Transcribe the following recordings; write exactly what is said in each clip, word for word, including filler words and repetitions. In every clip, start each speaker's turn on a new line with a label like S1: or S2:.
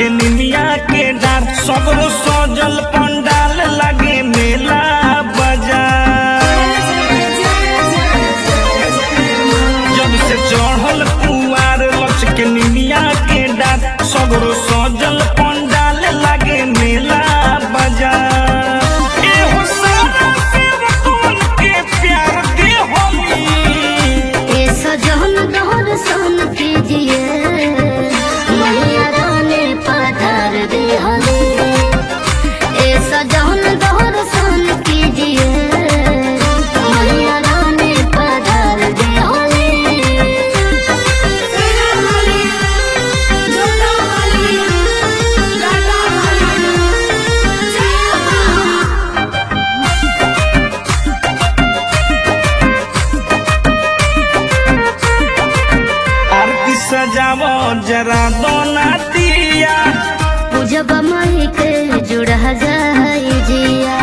S1: के निमिया के डार सगरो सजल पंडाल लगे मेला बाजार। जब से चढ़ल कुआर लच के निमिया के डार सगरो सजल पंडाल लगे मेला बाजार। सजावो जरा दोना दिया
S2: पूजब माई के जुड़ा जाए जिया।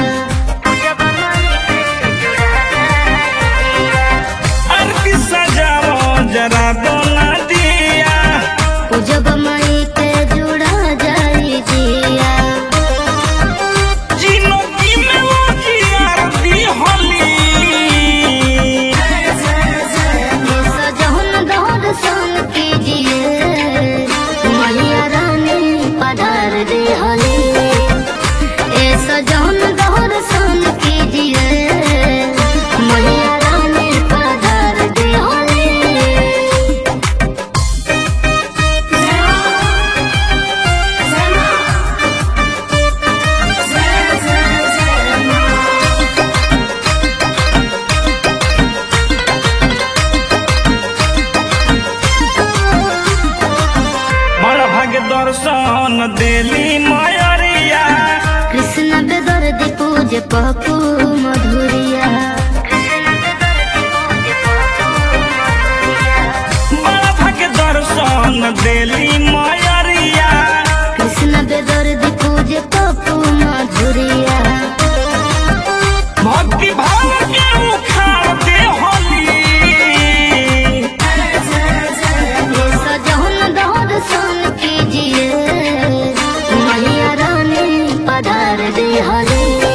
S1: आरती सजावो जरा दोना दिया
S2: पूजब माई के जुड़ा जाए जिया।
S1: जिंदगी में वो जी आरती होली
S2: सजौन दौड़ सन दे होली ए सजौन दौर सन कीजिए मैया रानी पधार दे होली।
S1: बड़ भाग्य दर्शन देली मयरिया
S2: कृष्ण बेदर्द पूज पपू मधुरिया।
S1: बड़ भाग्य दर्शन देली मयरिया
S2: कृष्ण बेदर्द पूज पपू मधुरिया।
S1: भक्ति भाव के उखाड़ दे होली
S2: सजौन दौड़ सन कीजिए मैया रानी पधार दे होली।